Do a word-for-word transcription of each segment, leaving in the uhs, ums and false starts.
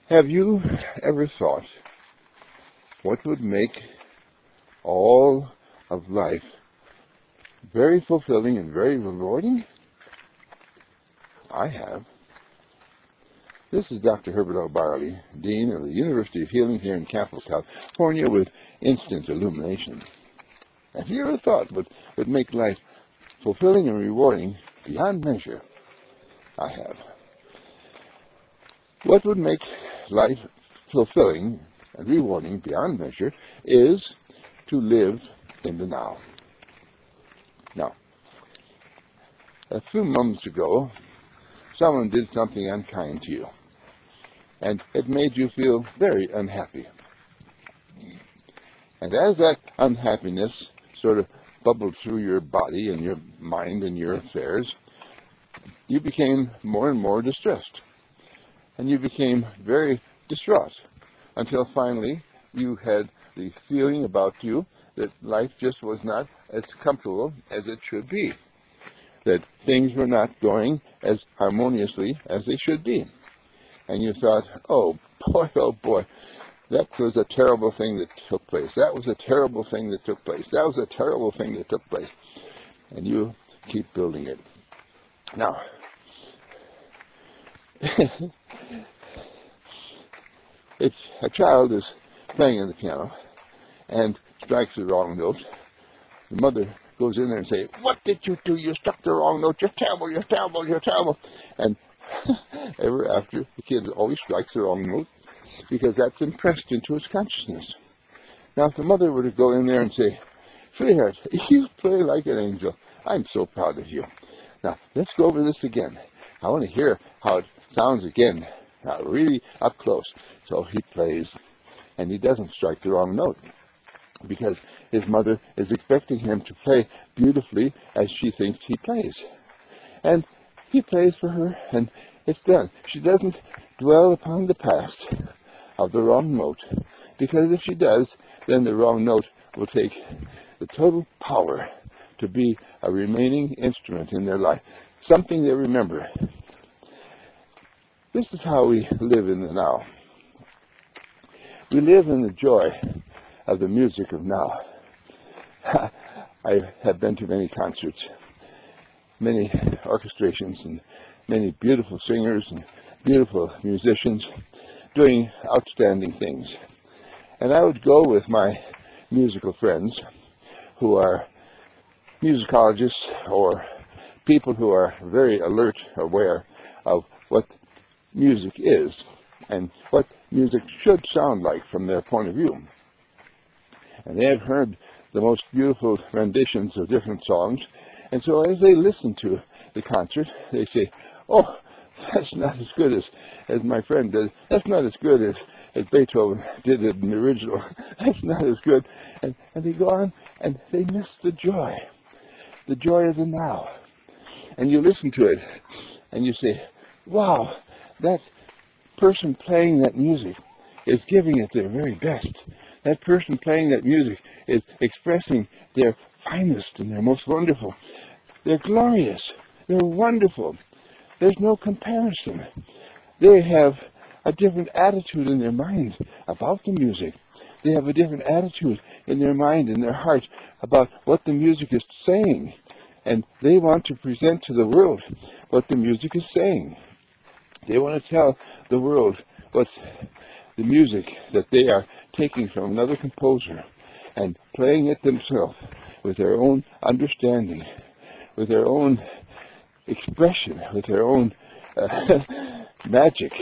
Have you ever thought what would make all of life very fulfilling and very rewarding? I have. This is Doctor Herbert L. Barley, Dean of the University of Healing here in Capitol, California, with instant illumination. Have you ever thought what would make life fulfilling and rewarding beyond measure? I have. What would make life fulfilling and rewarding beyond measure is to live in the now. Now, a few moments ago, someone did something unkind to you, and it made you feel very unhappy. And as that unhappiness sort of bubbled through your body and your mind and your affairs, you became more and more distressed. And you became very distraught until finally you had the feeling about you that life just was not as comfortable as it should be, that things were not going as harmoniously as they should be. And you thought, oh boy, oh boy, that was a terrible thing that took place. That was a terrible thing that took place. That was a terrible thing that took place. And you keep building it. Now, if a child is playing on the piano and strikes the wrong note, the mother goes in there and says, "What did you do? You struck the wrong note. You're terrible, you're terrible, you're terrible." And ever after, the kid always strikes the wrong note because that's impressed into his consciousness. Now, if the mother were to go in there and say, "Sweetheart, you play like an angel. I'm so proud of you. Now, let's go over this again. I want to hear how it sounds again, now really up close." So he plays, and he doesn't strike the wrong note because his mother is expecting him to play beautifully as she thinks he plays. And he plays for her, and it's done. She doesn't dwell upon the past of the wrong note, because if she does, then the wrong note will take the total power to be a remaining instrument in their life, something they remember. This is how we live in the now. We live in the joy of the music of now. I have been to many concerts, many orchestrations, and many beautiful singers and beautiful musicians doing outstanding things. And I would go with my musical friends who are musicologists or people who are very alert, aware of what music is and what music should sound like from their point of view. And they have heard the most beautiful renditions of different songs, and so as they listen to the concert, they say, "Oh, that's not as good as, as my friend did. That's not as good as, as Beethoven did it in the original. That's not as good." And, and they go on, and they miss the joy, the joy of the now. And you listen to it, and you say, "Wow, that person playing that music is giving it their very best. That person playing that music is expressing their finest and their most wonderful. They're glorious. They're wonderful. There's no comparison. They have a different attitude in their mind about the music. They have a different attitude in their mind and their heart about what the music is saying. And they want to present to the world what the music is saying. They want to tell the world what the music that they are taking from another composer and playing it themselves with their own understanding, with their own expression, with their own uh, magic.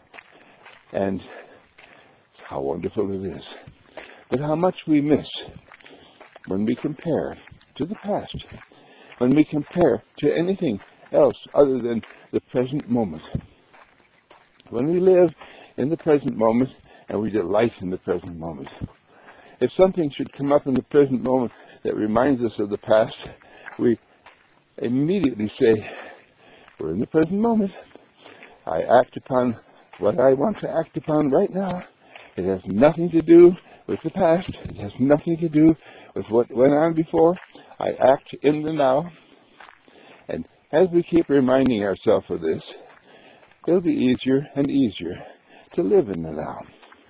And how wonderful it is. But how much we miss when we compare to the past, when we compare to anything else other than the present moment. When we live in the present moment and we delight in the present moment. If something should come up in the present moment that reminds us of the past, we immediately say, "We're in the present moment. I act upon what I want to act upon right now. It has nothing to do with the past. It has nothing to do with what went on before. I act in the now." And as we keep reminding ourselves of this, it'll be easier and easier to live in the now.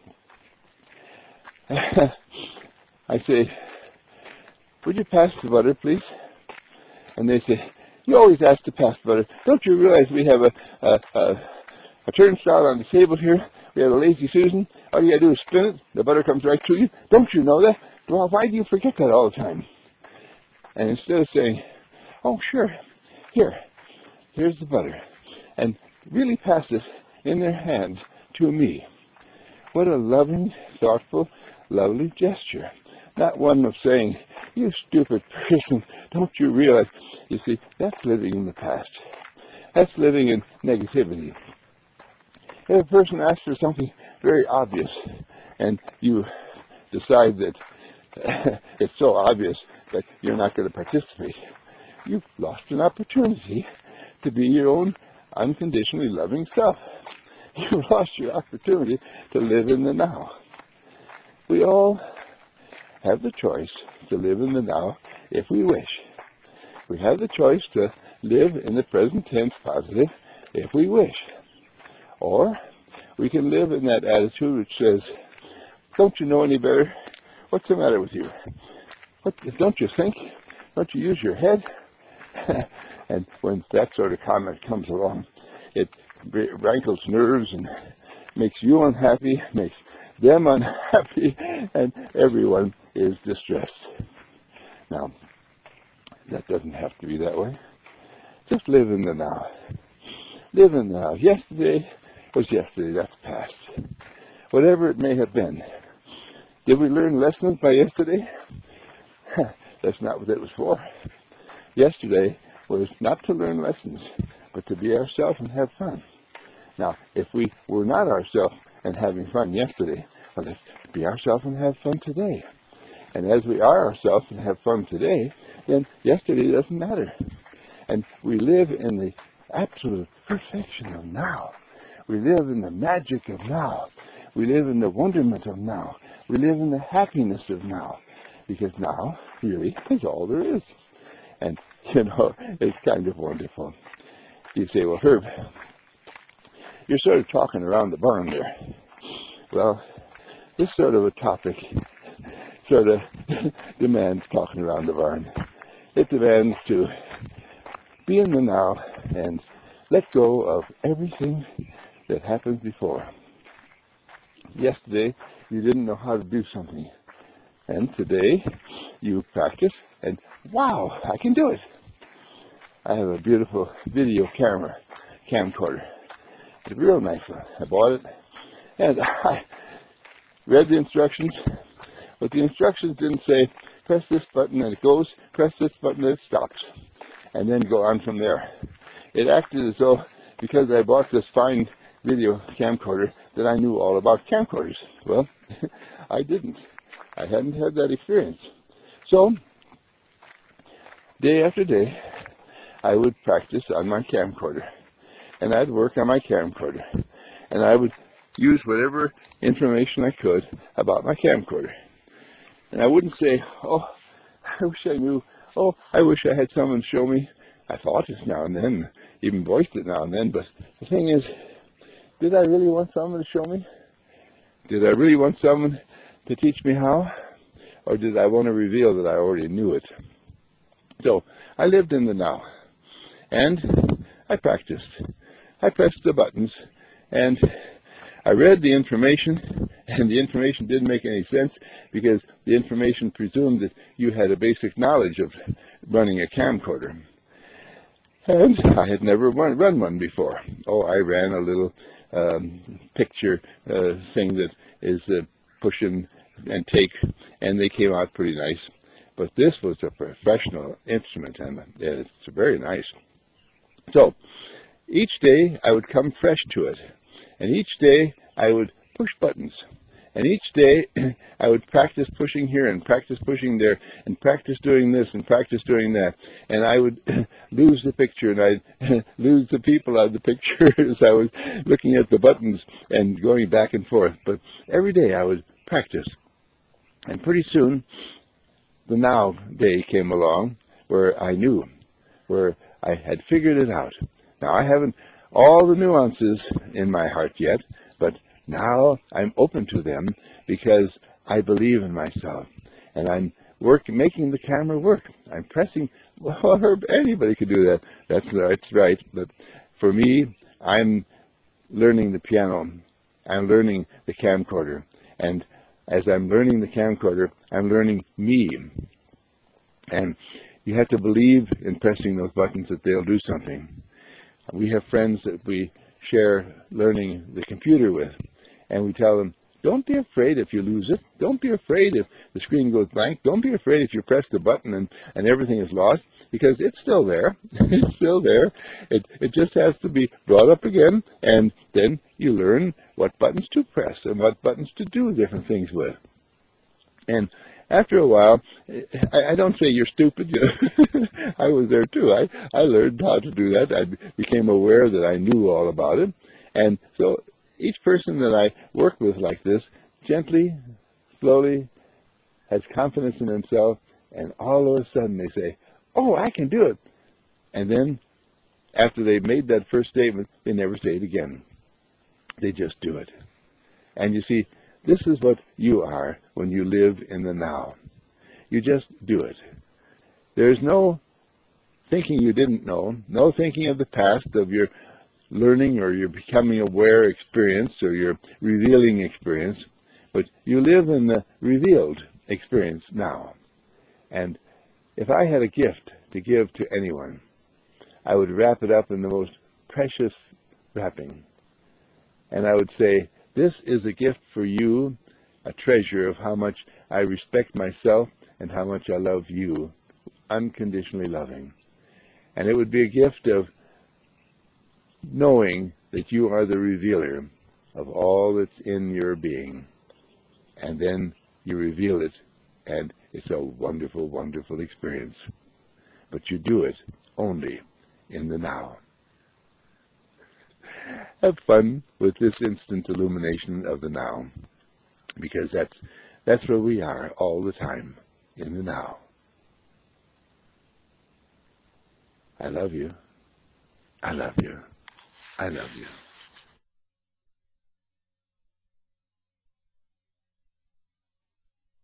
I say, would you pass the butter, please? And they say, you always ask to pass the butter. Don't you realize we have a, a, a, a turnstile on the table here? We have a Lazy Susan. All you got to do is spin it. The butter comes right to you. Don't you know that? Well, why do you forget that all the time? And instead of saying, oh, sure, here, here's the butter, and really pass it in their hand to me. What a loving, thoughtful, lovely gesture. Not one of saying, you stupid person, don't you realize? You see, that's living in the past. That's living in negativity. If a person asks for something very obvious, and you decide that it's so obvious that you're not going to participate, you've lost an opportunity to be your own unconditionally loving self. You've lost your opportunity to live in the now. We all have the choice to live in the now if we wish. We have the choice to live in the present tense positive if we wish. Or we can live in that attitude which says, don't you know any better? What's the matter with you? What, don't you think? Don't you use your head? And when that sort of comment comes along, it rankles nerves and makes you unhappy, makes them unhappy, and everyone is distressed. Now, that doesn't have to be that way. Just live in the now. Live in the now. Yesterday was yesterday. That's past. Whatever it may have been. Did we learn lessons by yesterday? That's not what it was for. Yesterday was not to learn lessons, but to be ourselves and have fun. Now, if we were not ourselves and having fun yesterday, well, let's be ourselves and have fun today. And as we are ourselves and have fun today, then yesterday doesn't matter. And we live in the absolute perfection of now. We live in the magic of now. We live in the wonderment of now. We live in the happiness of now. Because now really is all there is. And, you know, it's kind of wonderful. You say, well, Herb, you're sort of talking around the barn there. Well, this sort of a topic sort of demands talking around the barn. It demands to be in the now and let go of everything that happens before. Yesterday, you didn't know how to do something. And today, you practice, and wow, I can do it. I have a beautiful video camera, camcorder. It's a real nice one. I bought it, and I read the instructions, but the instructions didn't say, press this button and it goes, press this button and it stops, and then go on from there. It acted as though, because I bought this fine video camcorder, that I knew all about camcorders. Well, I didn't. I hadn't had that experience. So, day after day, I would practice on my camcorder, and I'd work on my camcorder, and I would use whatever information I could about my camcorder. And I wouldn't say, oh, I wish I knew, oh, I wish I had someone show me. I thought it now and then, even voiced it now and then, but the thing is, did I really want someone to show me? Did I really want someone to teach me how? Or did I want to reveal that I already knew it? So, I lived in the now. And I practiced. I pressed the buttons, and I read the information, and the information didn't make any sense because the information presumed that you had a basic knowledge of running a camcorder. And I had never run, run one before. Oh, I ran a little um, picture uh, thing that is uh, push and, and take, and they came out pretty nice. But this was a professional instrument, and it's very nice. So, each day I would come fresh to it, and each day I would push buttons, and each day I would practice pushing here and practice pushing there and practice doing this and practice doing that, and I would lose the picture and I'd lose the people out of the picture as I was looking at the buttons and going back and forth. But every day I would practice, and pretty soon the now day came along where I knew, where I had figured it out. Now, I haven't all the nuances in my heart yet, but Now I'm open to them because I believe in myself, and I'm work making the camera work. I'm pressing. Well, anybody could do that. That's that's right. But for me, I'm learning the piano. I'm learning the camcorder, and as I'm learning the camcorder, I'm learning me. And you have to believe in pressing those buttons that they'll do something. We have friends that we share learning the computer with, and we tell them, don't be afraid if you lose it. Don't be afraid if the screen goes blank. Don't be afraid if you press the button and, and everything is lost, because it's still there. It's still there. It, it just has to be brought up again, and then you learn what buttons to press and what buttons to do different things with. And after a while, I, I don't say you're stupid. You know? I was there too. I, I learned how to do that. I became aware that I knew all about it. And so each person that I work with like this, gently, slowly, has confidence in himself, and all of a sudden they say, oh, I can do it. And then after they've made that first statement, they never say it again. They just do it. And you see, this is what you are when you live in the now. You just do it. There's no thinking you didn't know, no thinking of the past, of your learning or your becoming aware experience or your revealing experience, but you live in the revealed experience now. And if I had a gift to give to anyone, I would wrap it up in the most precious wrapping. And I would say, this is a gift for you, a treasure of how much I respect myself and how much I love you, unconditionally loving. And it would be a gift of knowing that you are the revealer of all that's in your being. And then you reveal it, and it's a wonderful, wonderful experience. But you do it only in the now. Have fun with this instant illumination of the now, because that's that's where we are all the time, in the now. I love you. I love you. I love you.